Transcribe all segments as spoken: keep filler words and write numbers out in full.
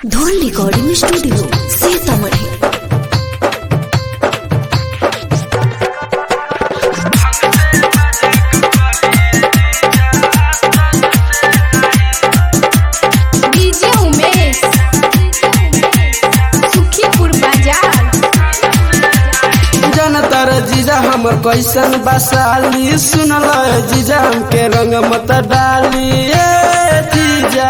धोन recording studio Sitamarhi. DJ Umesh Sukhipur बाजार। जनतर जीजा हमर कैसन बसाली सुनल जीजा हमके रंग मत डाली ए जीजा।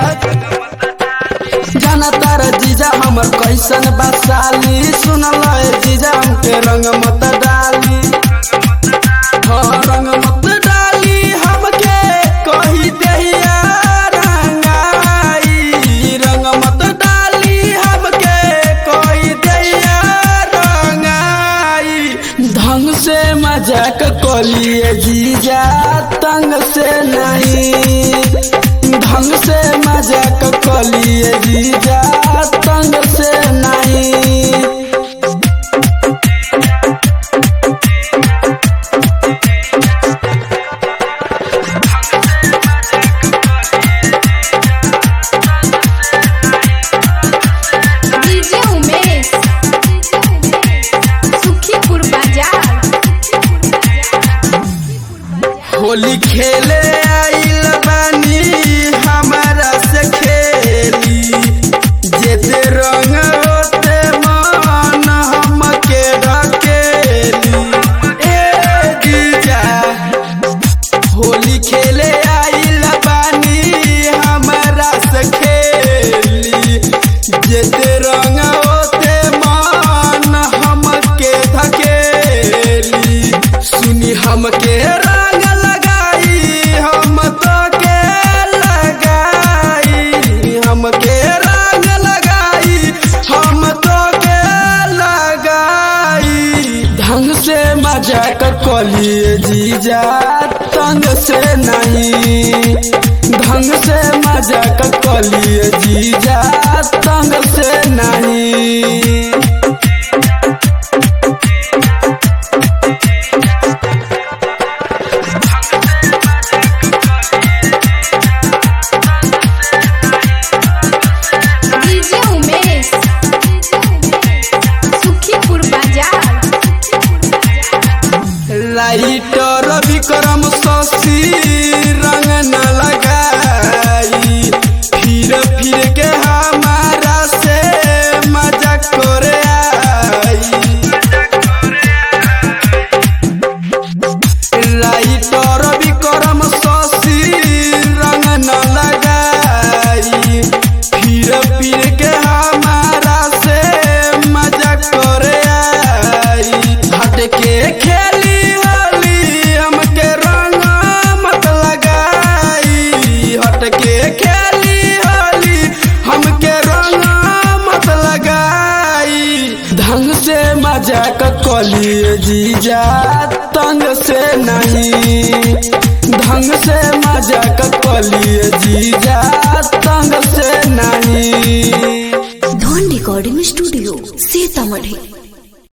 जनतर जीजा हमर कैसन बसाली सुनल जीजा हमके रंग मत डाली। हाँ रंग मत डाली हमके कही देहिया रंगाई। रंग मत डाली हमके कही देहिया रंगाई। ढंग से मजाक कलिए जीजा तंग से नहीं। ढंग से मजाक कलिए जीजा तंग से नहीं। डीजे उमेश सुखीपुर बाजार। होली खेले आइल बानी हमारा से खेली। जेते रंग होते मन हमके रखेली ए जीजा। होली खेले आइल बानी हमारा से खेली। जेते रंग होते मन हमके धकेली। सुनी हमके रंग लगाई हम तो के लगाई। हमके रंग लगाई हम तो के लगाई। ढंग से मजाक कलिए जीजा तंग से नहीं। ढंग से मजाक कलिए जीजा तंग से नहीं। डीजे उमेश सुखीपुर बाजार। लाइटर विक्रम शशि रंग न लगाई। फिर फिर के हमारा से मजाक करे आई। लाइटर विक्रम शशि रंग न लगाई। फिर फिर के हमारा से मजाक करे आई। हट के खेली होली हमके रंग मत लगाई। हट के खेली होली हमके रंग मत लगाई। ढंग से मजाक कलिए जीजा तंग से नहीं। ढंग से मजाक कलिए जीजा तंग से नहीं। धोन रिकॉर्डिंग स्टूडियो सीतामढ़ी।